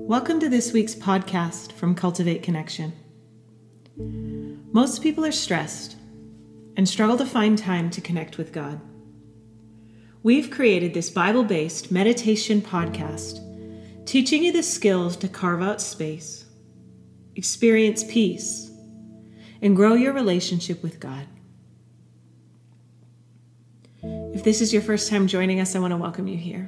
Welcome to this week's podcast from Cultivate Connection. Most people are stressed and struggle to find time to connect with God. We've created this Bible-based meditation podcast, teaching you the skills to carve out space, experience peace, and grow your relationship with God. If this is your first time joining us, I want to welcome you here.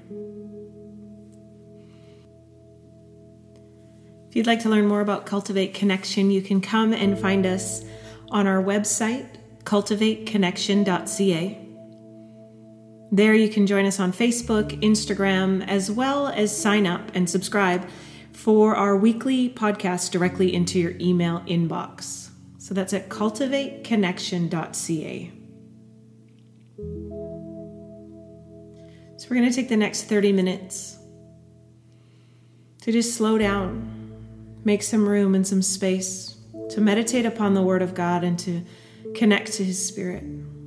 If you'd like to learn more about Cultivate Connection, you can come and find us on our website, cultivateconnection.ca. There you can join us on Facebook, Instagram, as well as sign up and subscribe for our weekly podcast directly into your email inbox. So that's at cultivateconnection.ca. So we're going to take the next 30 minutes to just slow down, make some room and some space to meditate upon the Word of God and to connect to His Spirit.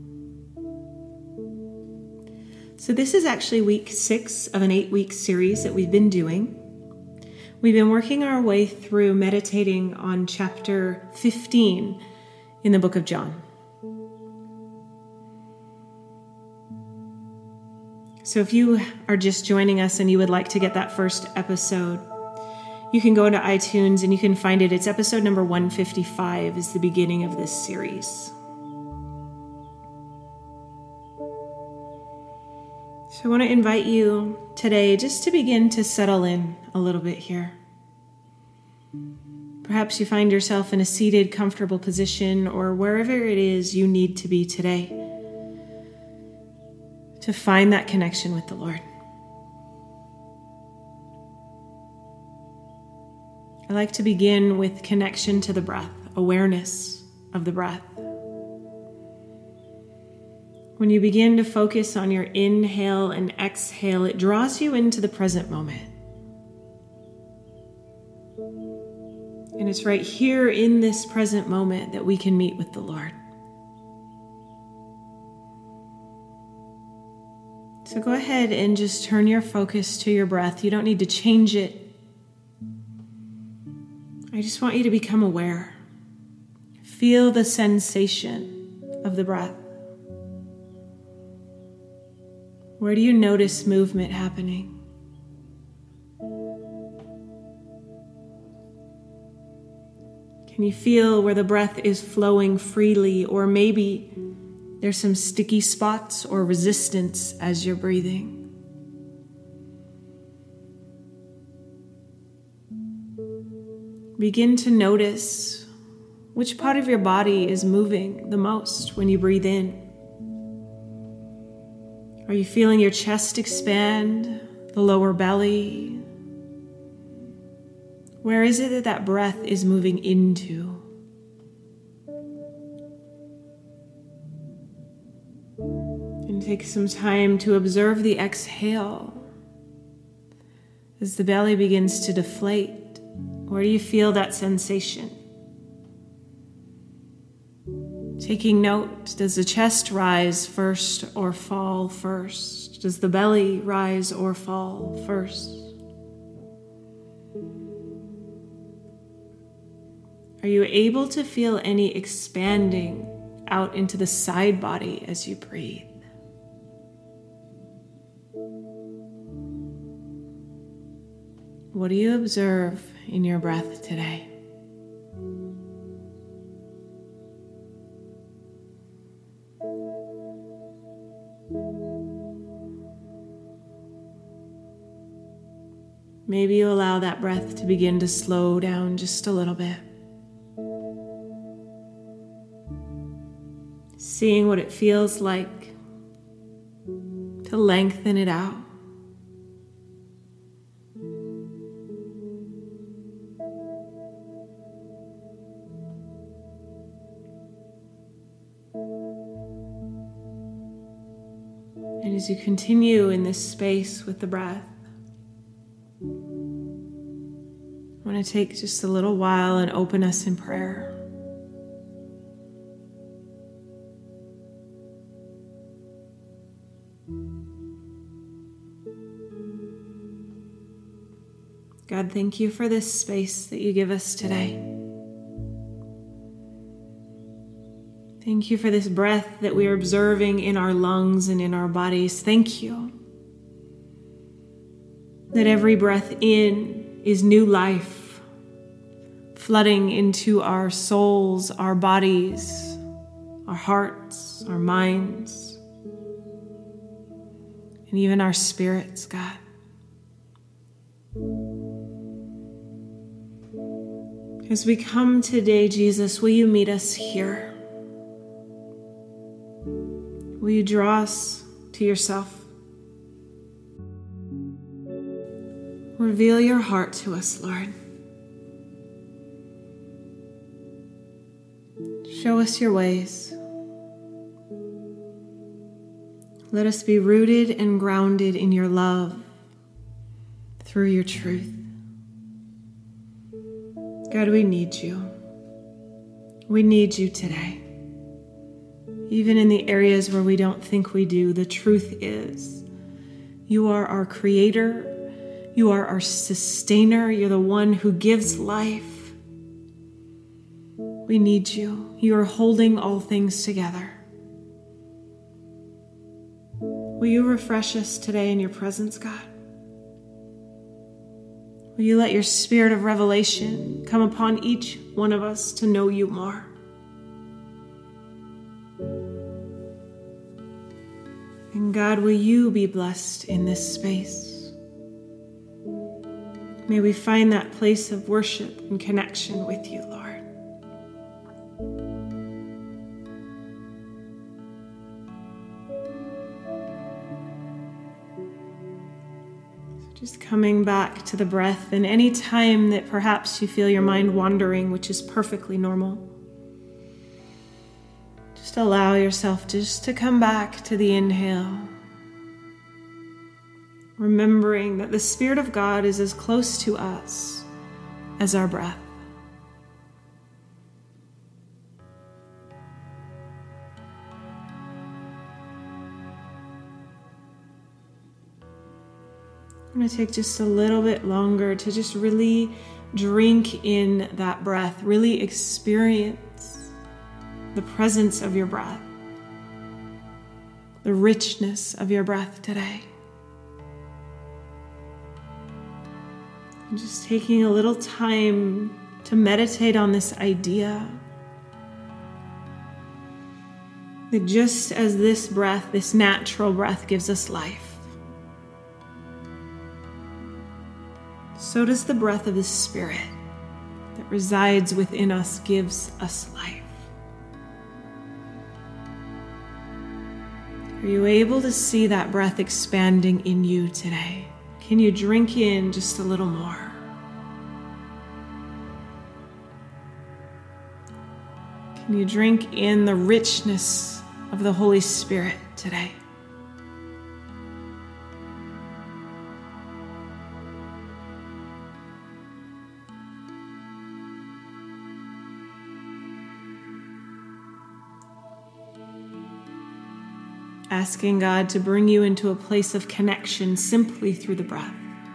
So this is actually week 6 of an 8-week series that we've been doing. We've been working our way through meditating on chapter 15 in the book of John. So if you are just joining us and you would like to get that first episode, you can go into iTunes and you can find it. It's episode number 155 is the beginning of this series. So I want to invite you today just to begin to settle in a little bit here. Perhaps you find yourself in a seated, comfortable position or wherever it is you need to be today to find that connection with the Lord. I like to begin with connection to the breath, awareness of the breath. When you begin to focus on your inhale and exhale, it draws you into the present moment. And it's right here in this present moment that we can meet with the Lord. So go ahead and just turn your focus to your breath. You don't need to change it. I just want you to become aware. Feel the sensation of the breath. Where do you notice movement happening? Can you feel where the breath is flowing freely, or maybe there's some sticky spots or resistance as you're breathing? Begin to notice which part of your body is moving the most when you breathe in. Are you feeling your chest expand, the lower belly? Where is it that that breath is moving into? And take some time to observe the exhale as the belly begins to deflate. Where do you feel that sensation? Taking note, does the chest rise first or fall first? Does the belly rise or fall first? Are you able to feel any expanding out into the side body as you breathe? What do you observe in your breath today? Maybe you allow that breath to begin to slow down just a little bit. Seeing what it feels like to lengthen it out. And as you continue in this space with the breath, I want to take just a little while and open us in prayer. God, thank you for this space that you give us today. Thank you for this breath that we are observing in our lungs and in our bodies. Thank you that every breath in is new life, flooding into our souls, our bodies, our hearts, our minds, and even our spirits, God. As we come today, Jesus, will you meet us here? Will you draw us to yourself? Reveal your heart to us, Lord. Show us your ways. Let us be rooted and grounded in your love through your truth. God, we need you. We need you today. Even in the areas where we don't think we do, the truth is, you are our creator. You are our sustainer. You're the one who gives life. We need you. You are holding all things together. Will you refresh us today in your presence, God? Will you let your spirit of revelation come upon each one of us to know you more? And God, will you be blessed in this space? May we find that place of worship and connection with you, Lord. Just coming back to the breath, and any time that perhaps you feel your mind wandering, which is perfectly normal, just allow yourself just to come back to the inhale, remembering that the Spirit of God is as close to us as our breath. I'm going to take just a little bit longer to just really drink in that breath, really experience the presence of your breath, the richness of your breath today. I'm just taking a little time to meditate on this idea that just as this breath, this natural breath, gives us life, so does the breath of the Spirit that resides within us gives us life. Are you able to see that breath expanding in you today? Can you drink in just a little more? Can you drink in the richness of the Holy Spirit today? Asking God to bring you into a place of connection simply through the breath.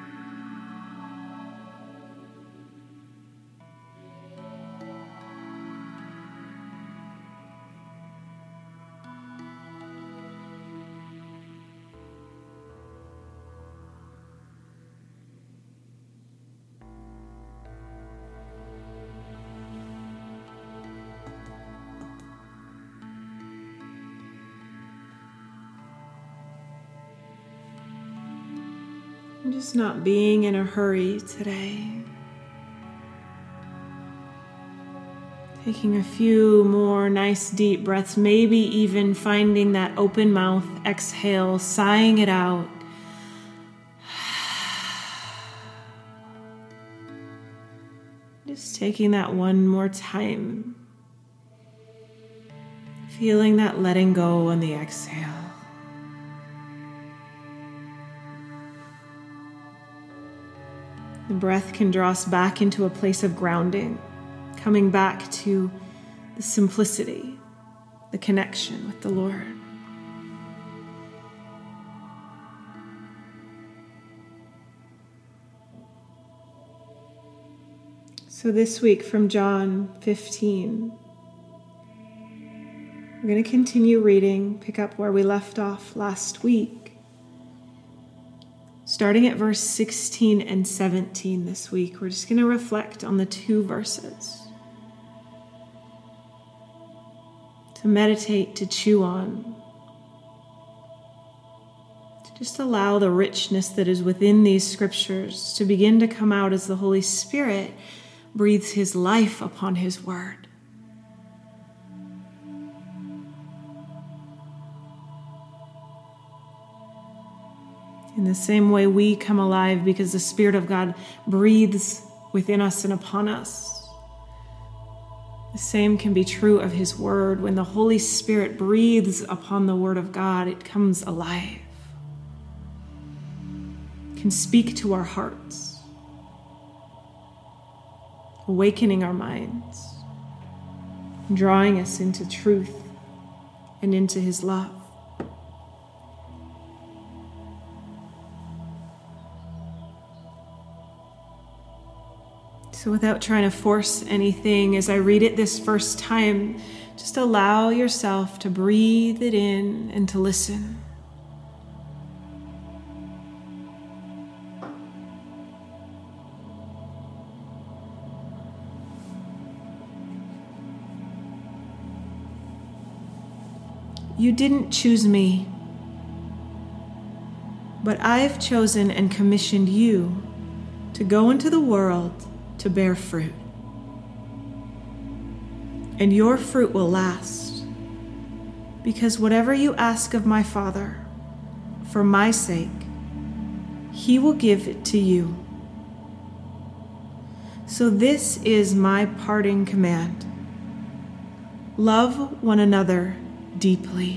I'm just not being in a hurry today. Taking a few more nice deep breaths, maybe even finding that open mouth exhale, sighing it out. Just taking that one more time. Feeling that letting go on the exhale. The breath can draw us back into a place of grounding, coming back to the simplicity, the connection with the Lord. So this week from John 15, we're going to continue reading, pick up where we left off last week. Starting at verse 16 and 17 this week, we're just going to reflect on the two verses. To meditate, to chew on. To just allow the richness that is within these scriptures to begin to come out as the Holy Spirit breathes his life upon his word. In the same way we come alive because the Spirit of God breathes within us and upon us. The same can be true of his word. When the Holy Spirit breathes upon the word of God, it comes alive. It can speak to our hearts, awakening our minds, drawing us into truth and into his love. So without trying to force anything, as I read it this first time, just allow yourself to breathe it in and to listen. You didn't choose me, but I've chosen and commissioned you to go into the world to bear fruit. And your fruit will last, because whatever you ask of my Father, for my sake, he will give it to you. So this is my parting command. Love one another deeply.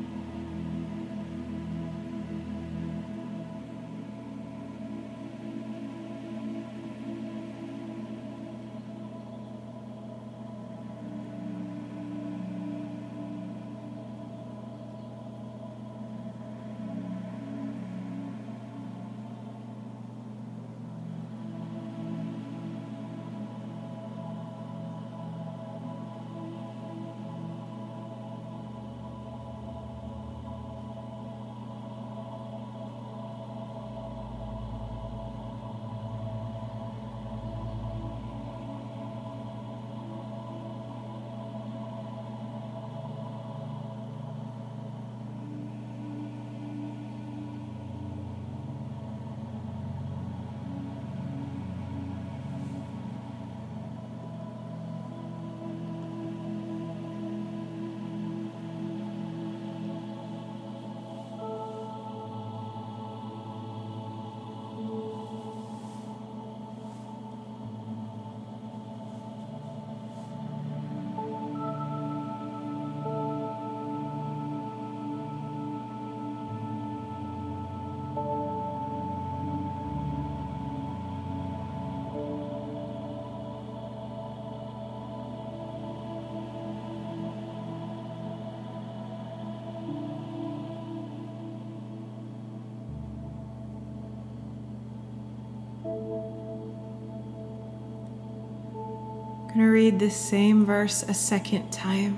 I'm going to read this same verse a second time.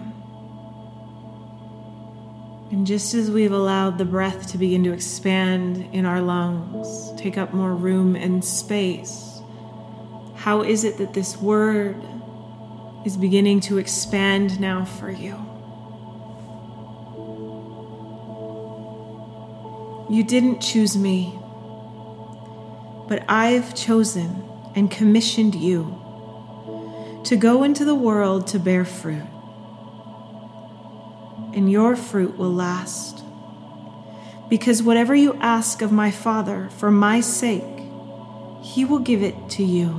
And just as we've allowed the breath to begin to expand in our lungs, take up more room and space, how is it that this word is beginning to expand now for you? You didn't choose me, but I've chosen and commissioned you to go into the world to bear fruit, and your fruit will last. Because whatever you ask of my Father for my sake, he will give it to you.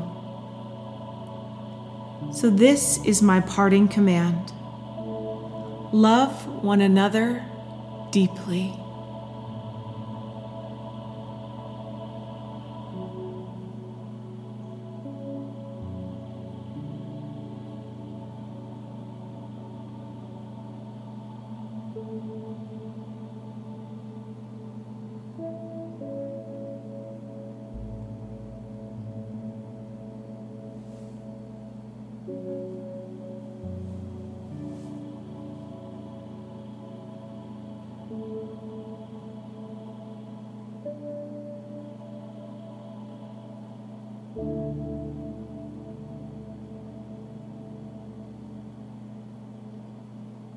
So this is my parting command. Love one another deeply.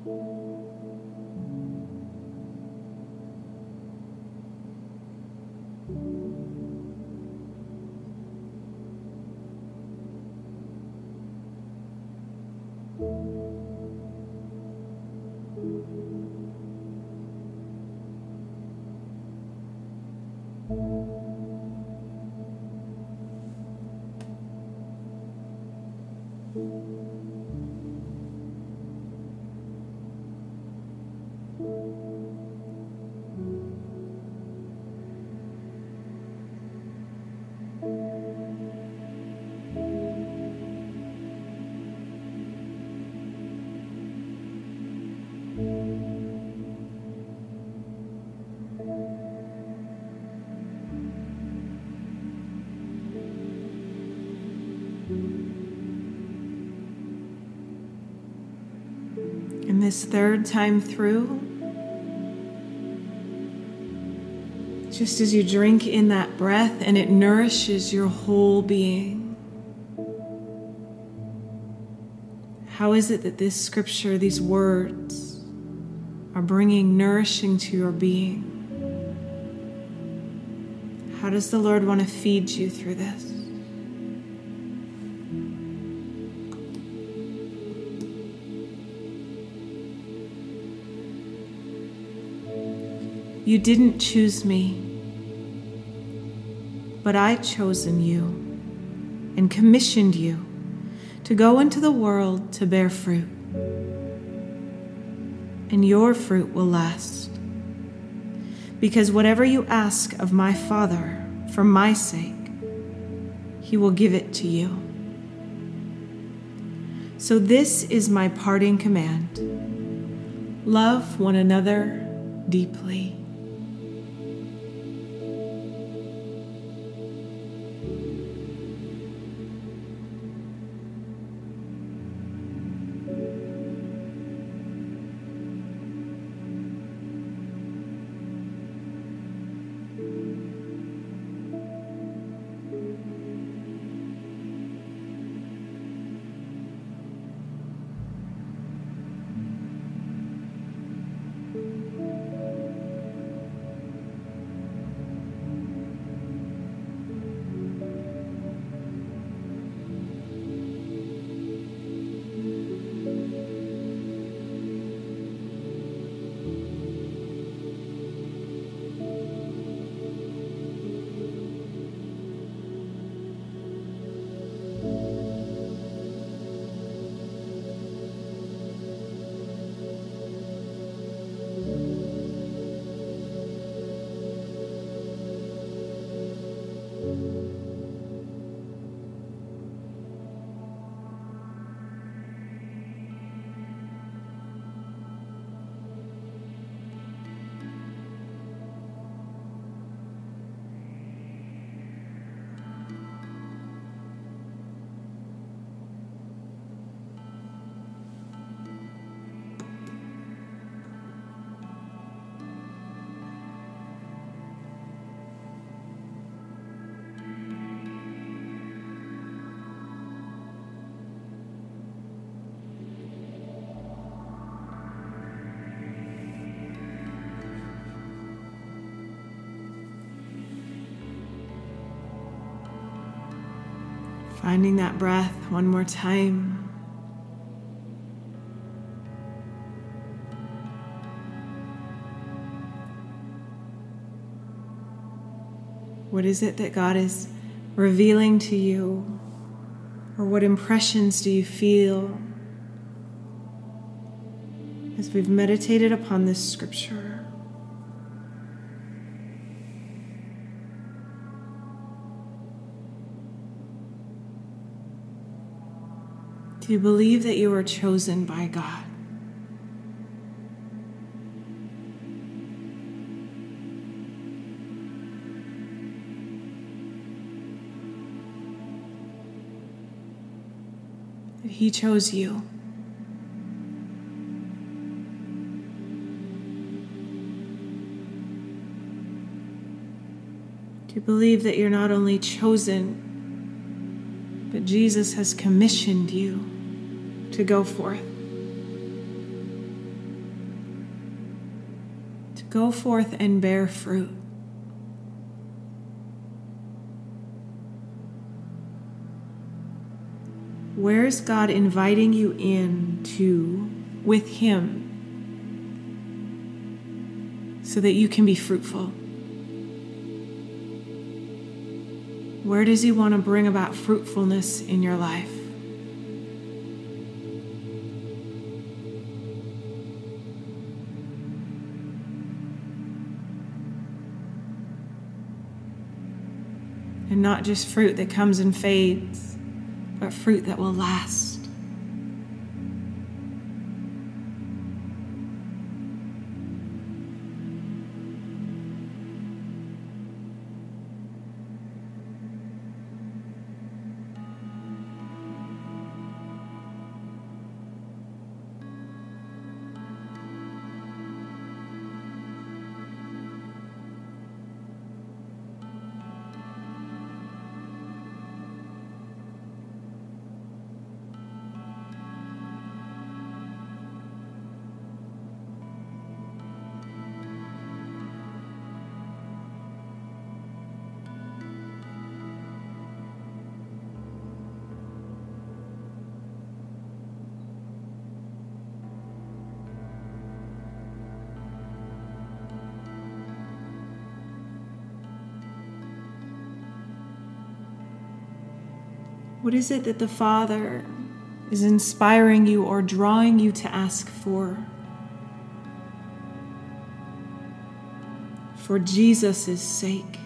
And this third time through, just as you drink in that breath and it nourishes your whole being, how is it that this scripture, these words, are bringing nourishing to your being? How does the Lord want to feed you through this? You didn't choose me, but I've chosen you and commissioned you to go into the world to bear fruit. And your fruit will last. Because whatever you ask of my Father for my sake, he will give it to you. So this is my parting command. Love one another deeply. Finding that breath one more time. What is it that God is revealing to you? Or what impressions do you feel as we've meditated upon this scripture? Do you believe that you are chosen by God? That He chose you? Do you believe that you're not only chosen, but Jesus has commissioned you to go forth? go forth and bear fruit. Where is God inviting you into with Him so that you can be fruitful? Where does He want to bring about fruitfulness in your life? And not just fruit that comes and fades, but fruit that will last. What is it that the Father is inspiring you or drawing you to ask for Jesus' sake?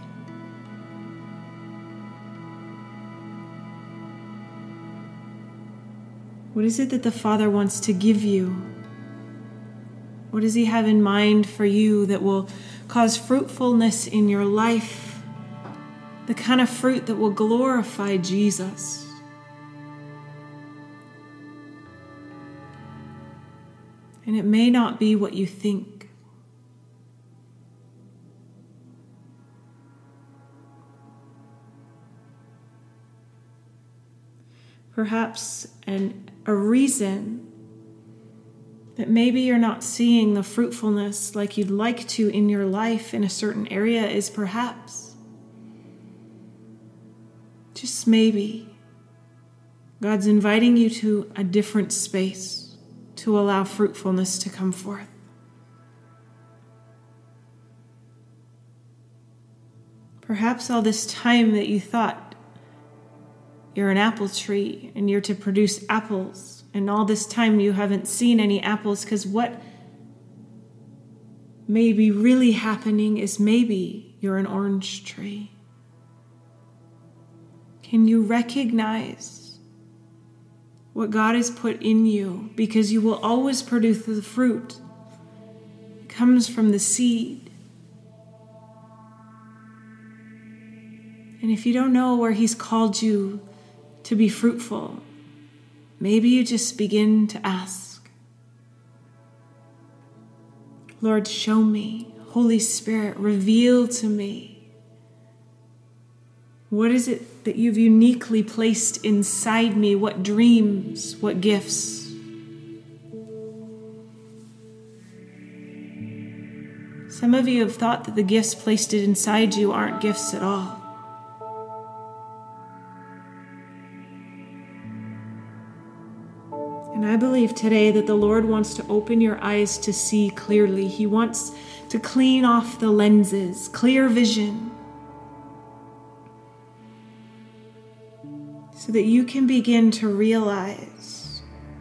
What is it that the Father wants to give you? What does He have in mind for you that will cause fruitfulness in your life? The kind of fruit that will glorify Jesus. And it may not be what you think. Perhaps a reason that maybe you're not seeing the fruitfulness like you'd like to in your life in a certain area is perhaps, just maybe, God's inviting you to a different space to allow fruitfulness to come forth. Perhaps all this time that you thought you're an apple tree and you're to produce apples, and all this time you haven't seen any apples because what may be really happening is maybe you're an orange tree. Can you recognize what God has put in you? Because you will always produce the fruit. It comes from the seed. And if you don't know where He's called you to be fruitful, maybe you just begin to ask, Lord, show me. Holy Spirit, reveal to me. What is it that you've uniquely placed inside me? What dreams, what gifts? Some of you have thought that the gifts placed inside you aren't gifts at all. And I believe today that the Lord wants to open your eyes to see clearly. He wants to clean off the lenses, clear vision, so that you can begin to realize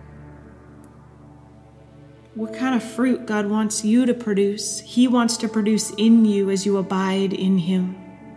what kind of fruit God wants you to produce. He wants to produce in you as you abide in Him.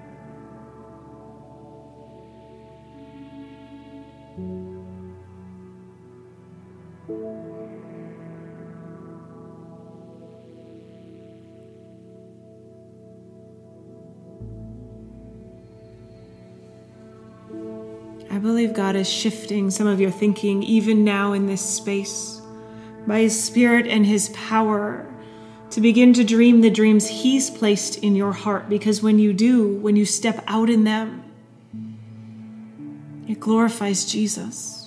I believe God is shifting some of your thinking even now in this space by His Spirit and His power to begin to dream the dreams He's placed in your heart, because when you do, when you step out in them, it glorifies Jesus.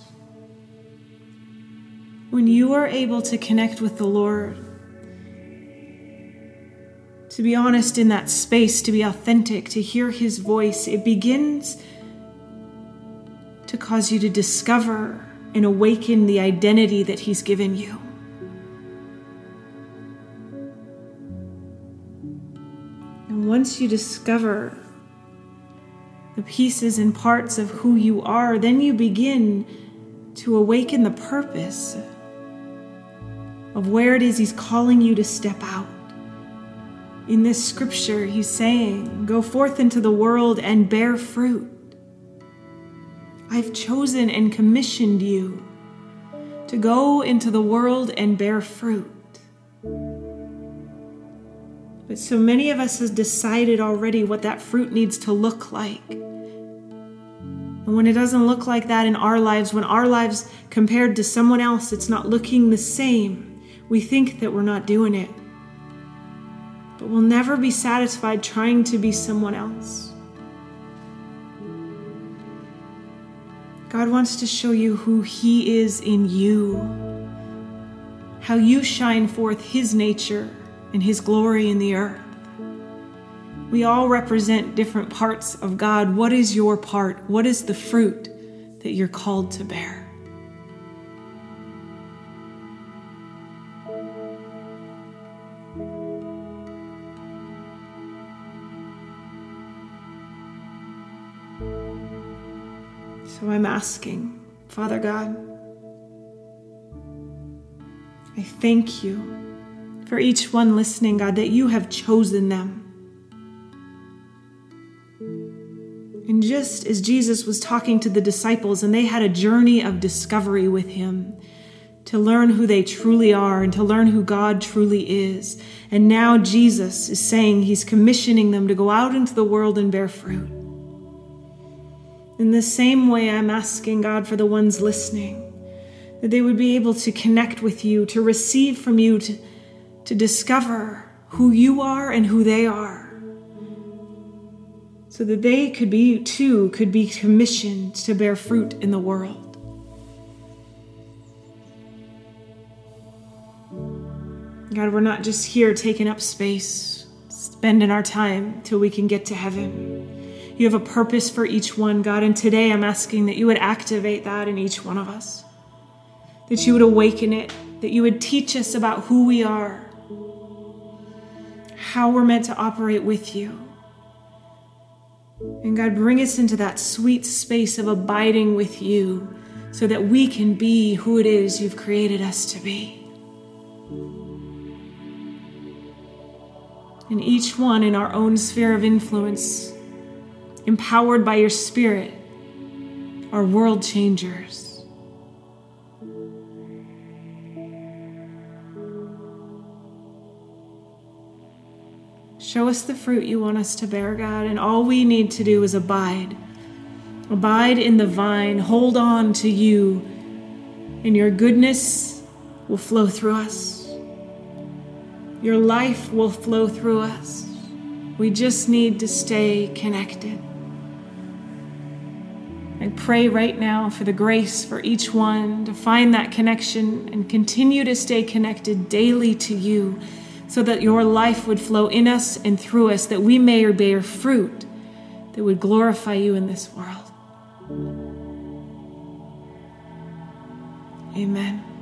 When you are able to connect with the Lord to be honest in that space, to be authentic, to hear his voice, it begins to cause you to discover and awaken the identity that he's given you. And once you discover the pieces and parts of who you are, then you begin to awaken the purpose of where it is he's calling you to step out. In this scripture, he's saying, go forth into the world and bear fruit. I've chosen and commissioned you to go into the world and bear fruit. But so many of us have decided already what that fruit needs to look like. And when it doesn't look like that in our lives, when our lives compared to someone else, it's not looking the same, we think that we're not doing it. But we'll never be satisfied trying to be someone else. God wants to show you who he is in you, how you shine forth his nature and his glory in the earth. We all represent different parts of God. What is your part? What is the fruit that you're called to bear? So I'm asking, Father God, I thank you for each one listening, God, that you have chosen them. And just as Jesus was talking to the disciples and they had a journey of discovery with him to learn who they truly are and to learn who God truly is. And now Jesus is saying he's commissioning them to go out into the world and bear fruit. In the same way, I'm asking God for the ones listening, that they would be able to connect with you, to receive from you, to discover who you are and who they are, so that they could be commissioned to bear fruit in the world. God, we're not just here taking up space, spending our time till we can get to heaven. You have a purpose for each one, God, and today I'm asking that you would activate that in each one of us, that you would awaken it, that you would teach us about who we are, how we're meant to operate with you. And God, bring us into that sweet space of abiding with you so that we can be who it is you've created us to be. And each one in our own sphere of influence, empowered by your Spirit, are world changers. Show us the fruit you want us to bear, God, and all we need to do is abide. Abide in the vine, hold on to you, and your goodness will flow through us. Your life will flow through us. We just need to stay connected. I pray right now for the grace for each one to find that connection and continue to stay connected daily to you, so that your life would flow in us and through us, that we may bear fruit that would glorify you in this world. Amen.